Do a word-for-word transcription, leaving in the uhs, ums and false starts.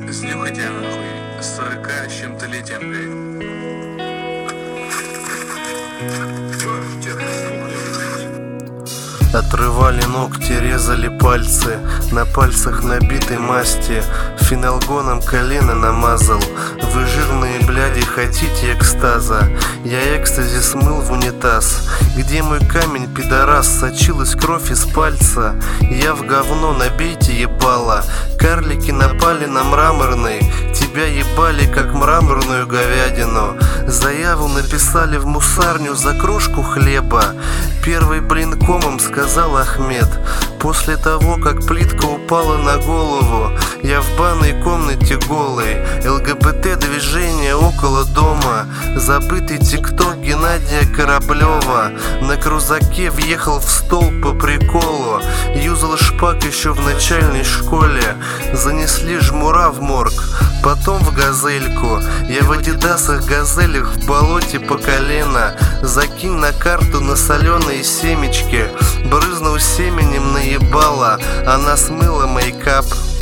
Снюхай тебя нахуй, с сорока с чем-то летием, блядь. Отрывали ногти, резали пальцы, на пальцах набитой масти, фенолгоном колено намазал. Вы жирные бляди, хотите экстаза? Я экстази смыл в унитаз. Где мой камень, пидорас? Сочилась кровь из пальца. Я в говно, набейте ебало. Карлики напали на мраморный, тебя ебали, как мраморную говядину. Заяву написали в мусарню за крошку хлеба. Первый блин комом, сказал Ахмед. После того, как плитка упала на голову, я в банной комнате голый. ЛГБТ-движение около дома. Забытый тикток Геннадия Кораблева. На крузаке въехал в стол по приколу. Юзал шпак еще в начальной школе. Занесли жмура в морг, потом в газельку. Я в адидасах газелях в болоте по колено. Закинь на карту на соленые семечки. Брызнул семенем наебала, она смыла мейкап.